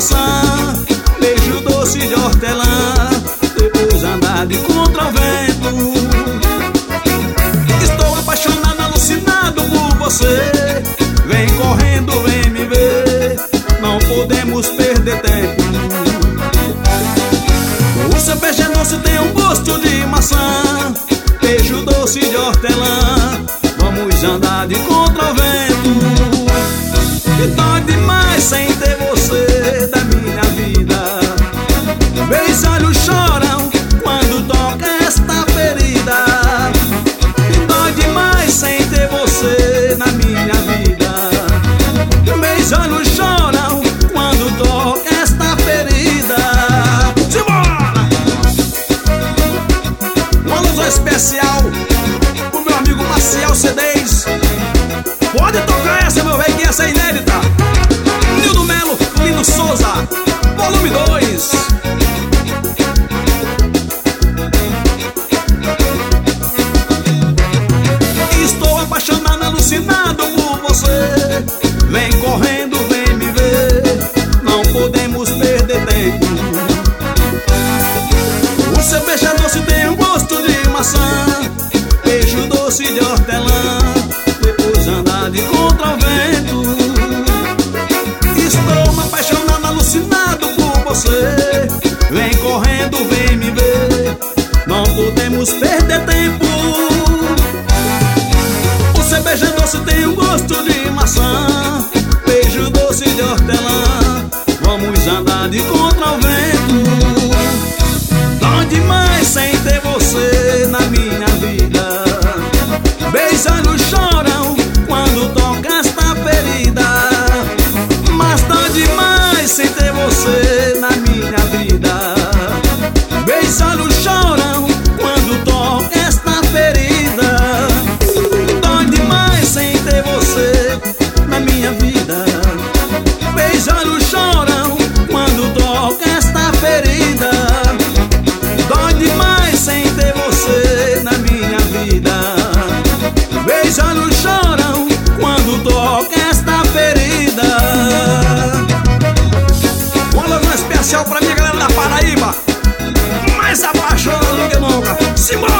maçã, beijo doce de hortelã, depois andar de contra o vento. Estou apaixonado, alucinado por você. Vem correndo, vem me ver, não podemos perder tempo. O seu beijo é doce, tem um gosto de maçã, beijo doce de hortelã, vamos andar de contra o vento. E dói demais sem ter você da minha vida. Meus olhos choram quando toca esta ferida. E dói demais sem ter você na minha vida. Meus olhos choram quando toca esta ferida. Simbora! Uma alusão especial pro meu amigo Maciel CDs. Pode tocar essa, meu velho, que essa é inédita. Nildo Melo, Lino Souza, volume 2. Estou apaixonado, alucinado por você. Vem correndo, vem me ver, não podemos perder tempo. O seu beijo é doce, tem um gosto de maçã, beijo doce de hortelã, depois andar de contra o vento. Estou apaixonado, alucinado por você. Vem correndo, vem me ver, não podemos perder tempo. O seu beijo é doce, tem um gosto de maçã, beijo doce de hortelã, vamos andar de contra o vento. Dói demais sem ter você na minha vida. Meus olhos choram quando toca esta ferida. Mas dói demais sem ter você na minha vida. Meus olhos choram quando toca esta ferida. Dói demais sem ter você na minha vida. Meus olhos choram quando toca esta ferida. Dói demais sem ter você na minha vida. Meus olhos choram quando toca esta ferida. Um alô especial pra minha galera da Paraíba, mais apaixonado do que nunca. Simbora!